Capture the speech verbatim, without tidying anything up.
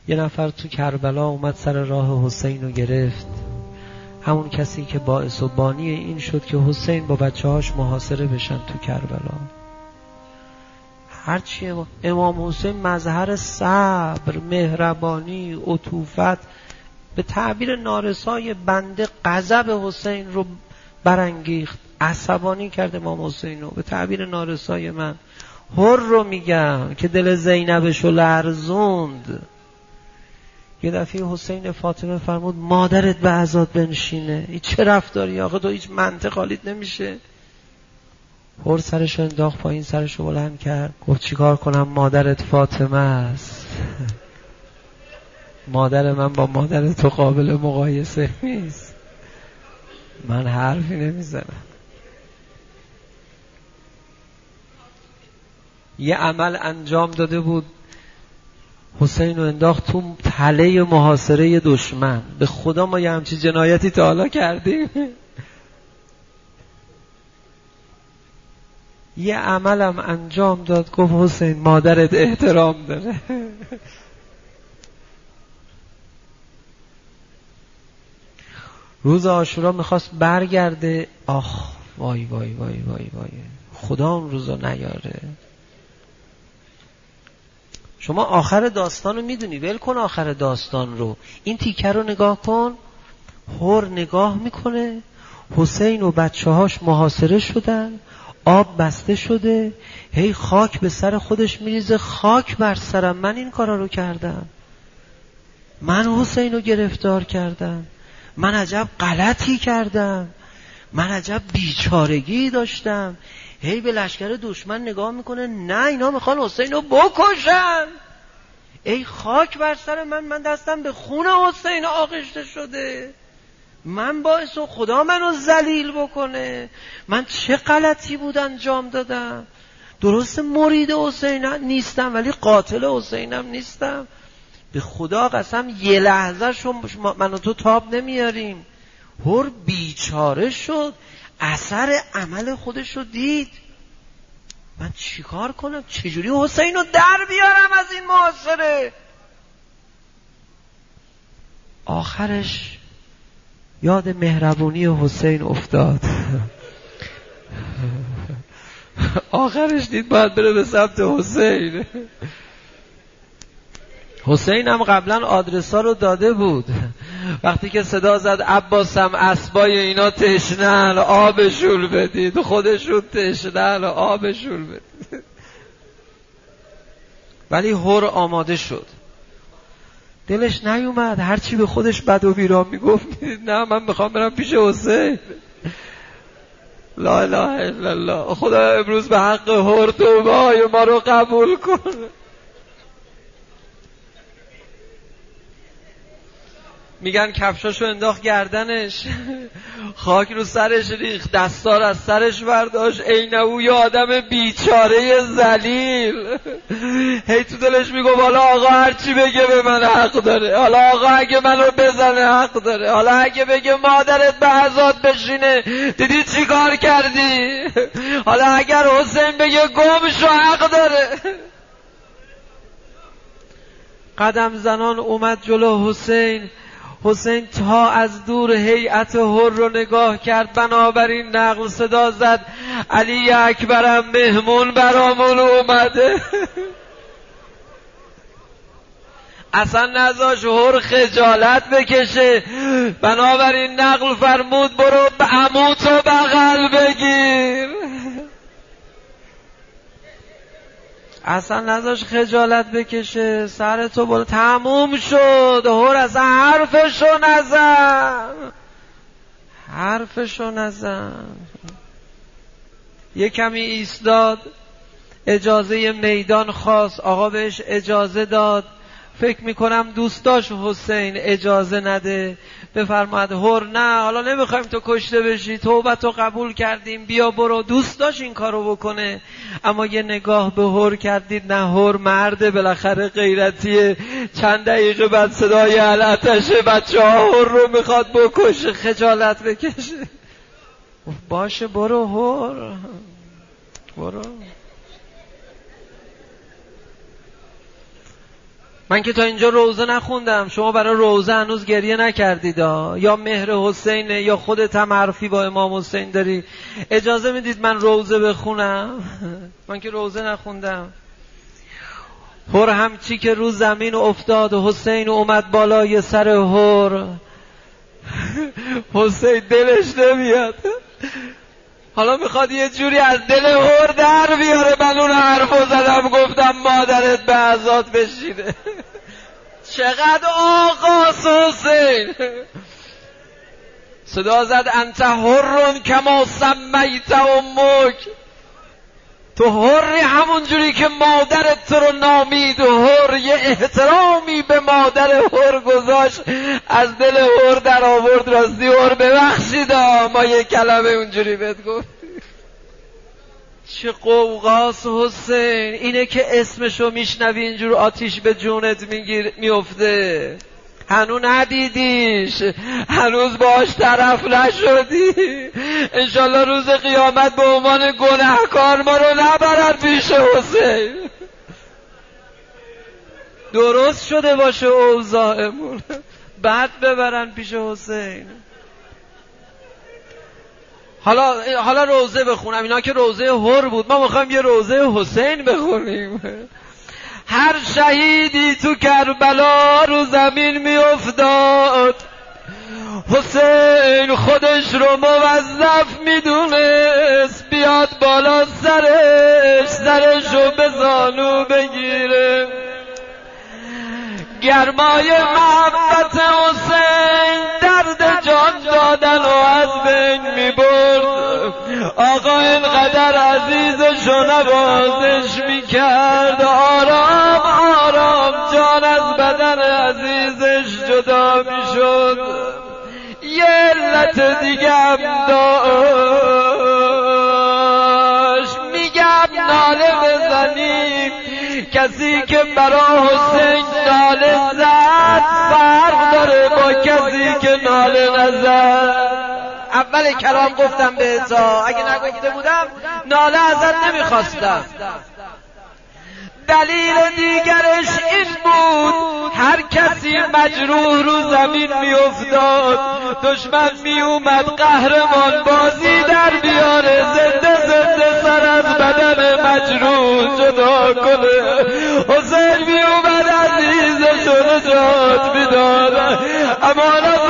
یه نفر تو کربلا اومد سر راه حسین رو گرفت، همون کسی که باعث و بانی این شد که حسین با بچه هاش محاصره بشن تو کربلا. هرچی امام حسین مظهر صبر، مهربانی، عطوفت، به تعبیر نارسای بنده غضب حسین رو برانگیخت، عصبانی کرد امام حسین رو. به تعبیر نارسای من هر رو میگم که دل زینبشو لرزوند. یه دفعه حسین فاطمه فرمود مادرت به عزاد بنشینه. این چه رفتاری آخه؟ تو هیچ منطق حالیت نمیشه. هر سرشو انداخت پایین، سرشو بلند کرد، گفت چیکار کنم مادرت فاطمه است. مادر من با مادر تو قابل مقایسه نیست. من حرفی نمیزنم. یه عمل انجام داده بود، حسین رو انداخت تو تله محاصره دشمن. به خدا ما یه همچین جنایتی تا حالا کردیم؟ یه عملم انجام داد، گفت حسین مادرت احترام داره. روز عاشورا میخواست برگرده، آخ وای وای وای وای وای، خدا اون روزا نیاره. شما آخر داستان رو میدونی، ول کن آخر داستان رو، این تیکه رو نگاه کن. هر نگاه میکنه حسین و بچه هاش محاصره شدن، آب بسته شده، هی خاک به سر خودش میریزه، خاک بر سرم، من این کارا رو کردم، من حسین رو گرفتار کردم، من عجب غلطی کردم، من عجب بیچارگی داشتم. هی به لشکر دشمن نگاه میکنه، نه اینا میخوان حسین رو بکشن. ای خاک بر سر من، من دستم به خون حسین آغشته شده، من باعث و خدا منو ذلیل بکنه، من چه غلطی بود انجام دادم. درست مرید حسین نیستم ولی قاتل حسینم نیستم. به خدا قسم یه لحظه شما من و تو تاب نمیاریم. هر بیچاره شد، اثر عمل خودش رو دید. من چیکار کنم؟ چجوری حسین رو در بیارم از این محاصره؟ آخرش یاد مهربونی حسین افتاد. آخرش دید باید بره به سمت حسین. حسین هم قبلا آدرسا رو داده بود. وقتی که صدا زد عباسم اسبای اینا تشنن، آبشون بدید، خودشون تشنن، آبشون بدید. ولی هر آماده شد، دلش نیومد، هرچی به خودش بد و بیرا میگفت نه من میخوام برم پیش حسین. لا اله الا الله. خدا امروز به حق هر توبه‌های ما رو قبول کن. میگن کفشاشو انداخت گردنش، خاک رو سرش ریخت، دستار از سرش برداشت، اینهو یه آدم بیچاره ذلیل. هی تو دلش میگه حالا آقا هرچی بگه به من حق داره، حالا آقا اگه منو بزنه حق داره، حالا اگه بگه مادرت به عزاد بشینه دیدی چی کار کردی، حالا اگر حسین بگه گم شو حق داره. قدم زنان اومد جلو حسین. حسین تا از دور هیئت هر رو نگاه کرد، بنابراین نقل صدا زد علی اکبرم مهمون برامون اومده. اصلا نذاش هر خجالت بکشه، بنابراین نقل فرمود برو به عموتو بغل بگیر. اصلا نذاش خجالت بکشه، سر تو بالا. تموم شد. هر اصلا حرفشو نزن، حرفشو نزن. یه کمی ایستاد، اجازه میدان خواست، آقا بهش اجازه داد. فکر میکنم دوست داشت حسین اجازه نده، بفرماد هر نه حالا نمیخوایم تو کشته بشی، توبتو قبول کردیم، بیا برو. دوست داشت این کارو بکنه، اما یه نگاه به هر کردید، نه هر مرده بالاخره غیرتیه. چند دقیقه بعد صدای علتش بچه ها هر رو میخواد بکشه، خجالت بکشه. باشه برو هر، برو. من که تا اینجا روزه نخوندم، شما برای روزه هنوز گریه نکردید یا مهر حسین یا خودت هم حرفی با امام حسین داری، اجازه میدید من روزه بخونم؟ من که روزه نخوندم. هر همچی که رو زمین افتاد حسین اومد بالای سر هر. حسین دلش نمیاد، حالا میخواد یه جوری از دل هر در بیاره. من اون حرفو زدم، گفتم مادرت به عزات بشینه. چقدر آقاست حسین. صدا زد انت حرون کما سمیت امک، تو حری همون جوری که مادرت تو رو نامید. و حر یه احترامی به مادر حر گذاشت، از دل حر در آورد. راستی حر ببخشید ما یه کلمه اونجوری بهت گفت. چه قوقاس حسین. اینه که اسمشو میشنوی اینجور آتیش به جونت میگیر میفته. هنو ندیدیش، هنوز باش طرف نشدی. انشالله روز قیامت به عنوان گناهکار ما رو نبرن پیش حسین. درست شده باشه اوضاعمون، بعد ببرن پیش حسین. حالا حالا روزه بخونم. اینا که روزه هر بود، ما میخوایم یه روزه حسین بخونیم. هر شهیدی تو کربلا رو زمین می افتاد، حسین خودش رو موظف می دونست بیاد بالا سرش، سرش رو به زانو بگیره. گرمای محبت حسین درد جان دادن و از بین می برد. آقا اینقدر عزیزشو نوازش می کرد، آرام آرام جان از بدن عزیزش جدا می شد. یه علت دیگه هم داشت، میگم ناله بزنیم. کسی که برا حسین ناله زد فرق داره با کسی که ناله نزد. اول کلام گفتم بهت، اگه نگفته بودم ناله ازت نمیخواستم. دلیل دیگرش این بود، هر کسی مجروح رو زمین می افتاد، دشمن می اومد قهرمان بازی در بیاره، زنده زنده سر از بدن مجروح جدا کنه. حسین می اومد عزیزش رو نجات می داد. امانت